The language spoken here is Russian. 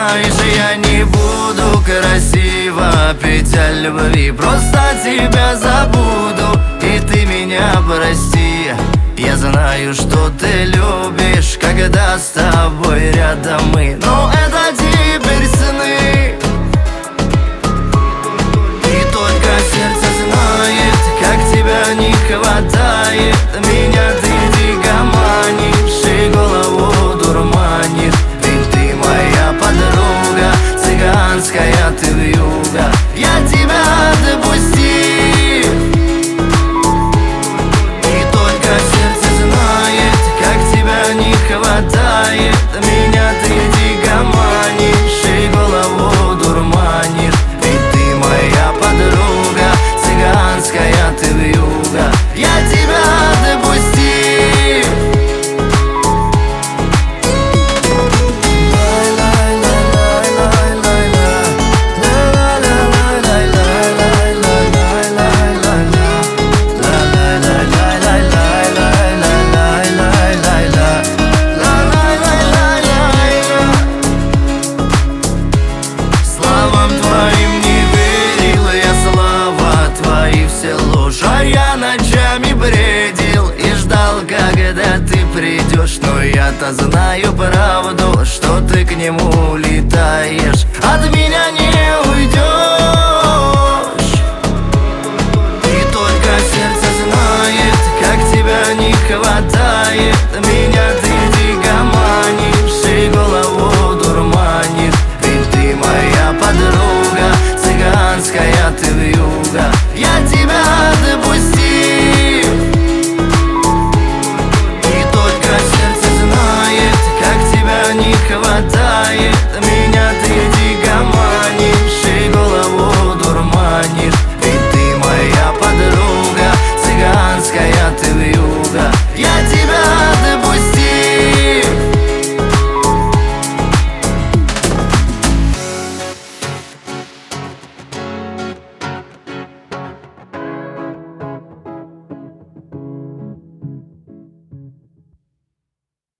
знаешь, я не буду красиво петь о любви, просто тебя забуду, и ты меня прости. Я знаю, что ты любишь, когда с тобой рядом мы, но это теперь сны. И только сердце знает, как тебя не хватает. Меня ты дикоманишь и голову дурманишь, ведь ты моя подруга, цыганская ты вьюга. Я тебя отпустил. Хватает, меня ты дикоманишь и голову дурманишь, ведь ты моя подруга, цыганская ты вьюга. Я тебя отпустил. Я ночами бредил и ждал, когда ты придешь, но я-то знаю правду, что ты к нему летаешь. От меня